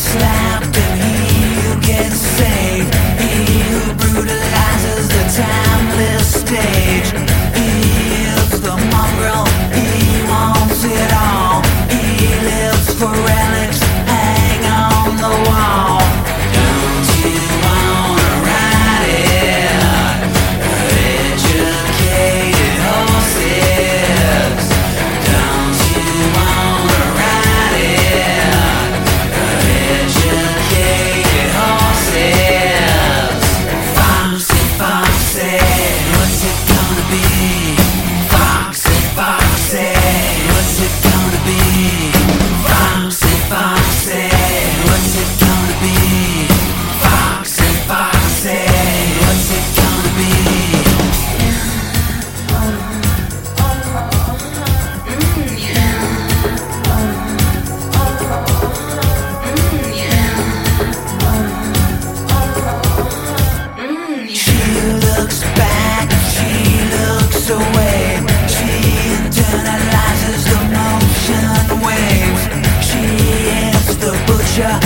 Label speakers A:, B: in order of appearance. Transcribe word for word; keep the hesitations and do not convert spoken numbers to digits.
A: slapped and he who gets saved, he who brutalizes the timeless stage. He is the mongrel, he wants it all. He lives for relics, hang on the wall. Don't you wanna ride it? Educated horses. Don't you wanna ride it? Educated horses. Foxy, foxy, what's it gonna be? Foxy, foxy, what's it gonna be? Foxy, foxy, what's it gonna be? Foxy, foxy, what's it gonna be? She looks back, she looks away. She internalizes the motion waves. She is the butcher.